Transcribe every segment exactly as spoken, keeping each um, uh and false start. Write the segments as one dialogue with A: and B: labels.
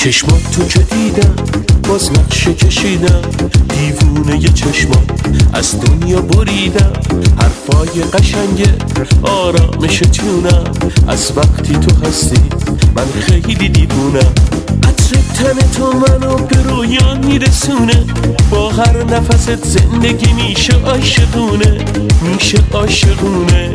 A: چشمات تو که دیدم باز نقشه کشیدم، دیوونه ی چشمات از دنیا بریدم. حرفای قشنگه آرامش جونم، از وقتی تو هستی من خیلی دیوونم. عطر تن تو منو به رویان میرسونه، با هر نفست زندگی میشه عاشقونه، میشه عاشقونه.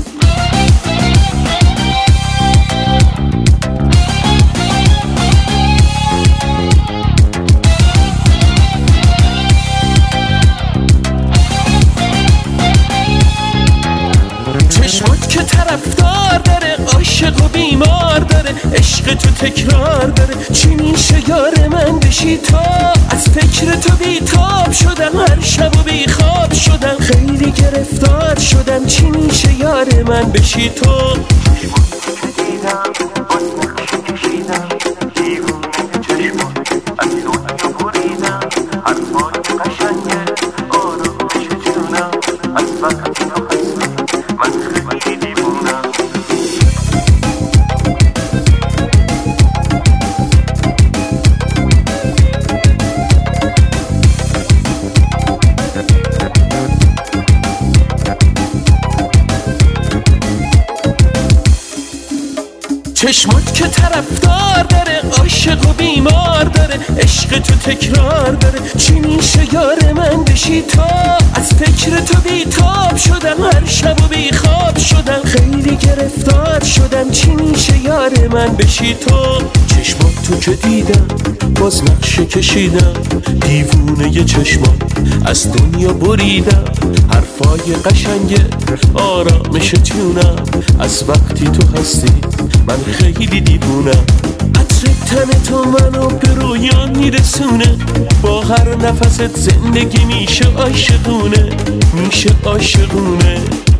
A: چشمات که طرفدار داره، عاشق و بیمار داره، عشق تو تکرار داره. چی میشه یار من بشی تو؟ از فکر تو بیتاب شدم، هر شب و بیخواب شدم، خیلی گرفتار شدم. چی میشه یار من بشی تو؟ چشمات که دیدم باز نقشه کشیدم، دیوونه چشمات از دنیا بریدم. حرفای قشنگه آرامش جونم، از وقتی تو هستی من خیلی دیوونم. چشمات که طرفدار داره، عاشق و بیمار داره، عشق تو تکرار داره. چی میشه یار من بشی تو؟ از فکر تو بیتاب شدم، هر شب و بیخواب شدم، خیلی گرفتار شدم. چی میشه یار من بشی تو؟ چشمات تو که دیدم باز نقشه کشیدم، دیوونه ی چشمات از دنیا بریدم. حرفای قشنگه آرامش جونم، از وقتی تو هستی من خیلی دیوونم. عطر تن تو منو به رویان میرسونه، با هر نفست زندگی میشه عاشقونه، میشه عاشقونه.